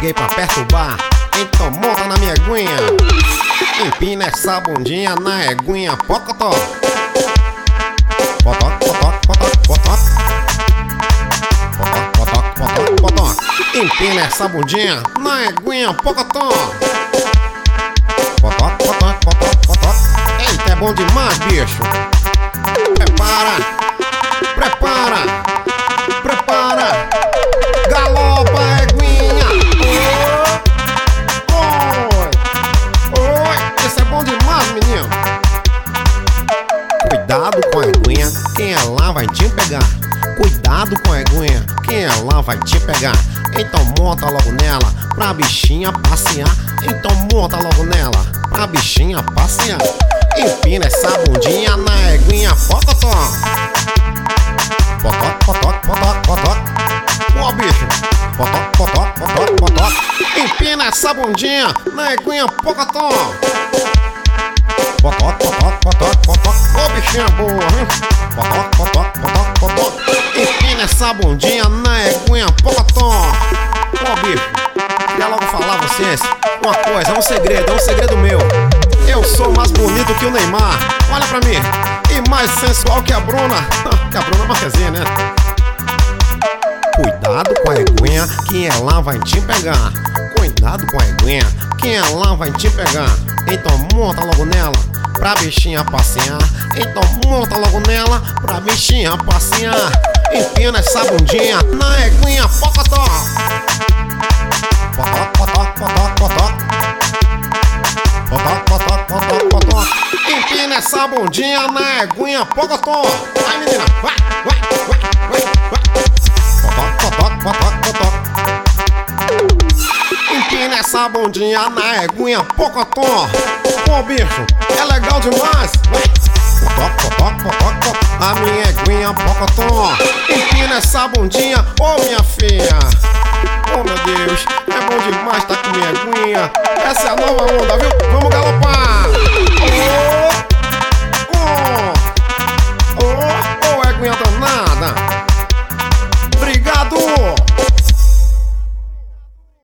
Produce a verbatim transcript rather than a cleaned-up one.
cheguei pra perturbar, então monta na minha aguinha. Empina essa bundinha na eguinha, pocotó. Potoc, potoc, potoc, potoc. Potoc, potoc, potoc, potoc. Empina essa bundinha na eguinha, pocotó. Potoc, potoc, potoc, potoc. Eita, é bom demais, bicho. Prepara, prepara, prepara. Galopa, eguinha. Oi, oi, isso é bom demais, menino. Cuidado com a eguinha, quem é lá vai te pegar. Cuidado com a eguinha, quem é lá vai te pegar. Então monta logo nela, pra bichinha passear. Então monta logo nela, pra bichinha passear. Empina essa bundinha na eguinha, pocotó. Potoc, potoc, potoc, potoc. Ó, bicho. Potoc, potoc, potoc, potoc. Empina essa bundinha na eguinha, pocotó. Potoc, potoc, potoc, potoc. Ô, bichinha boa, hein? Potoc, potoc, potoc, potoc. Empina essa bundinha na eguinha, pocotó. Ó, bicho, queria logo falar a vocês uma coisa, é um segredo, é um segredo meu. Eu sou mais bonito que o Neymar, olha pra mim. E mais sensual que a Bruna. Que a Bruna é uma resenha, né? Cuidado com a eguinha, que ela vai te pegar. Cuidado com a eguinha, que ela vai te pegar. Então monta logo nela, pra bichinha passear. Então monta logo nela, pra bichinha passear. Empina essa bundinha na eguinha, pocotó. Potoc, potoc, potoc, potoc. Potoc, potoc, potoc, potoc. Empina essa bundinha na eguinha, pocotó. Vai, menina, vai, vai, vai, vai, vai. Potoc, potoc, potoc, potoc. Empina essa bundinha na eguinha, pocotó. Pô, bicho, é legal demais. Vai. Potoc, potoc, potoc, potoc. A minha eguinha, pocotó. Empina essa bundinha, ô oh, minha filha. Oh, meu Deus, é bom demais tá com minha aguinha. Essa é a nova onda, viu? Vamos galopar!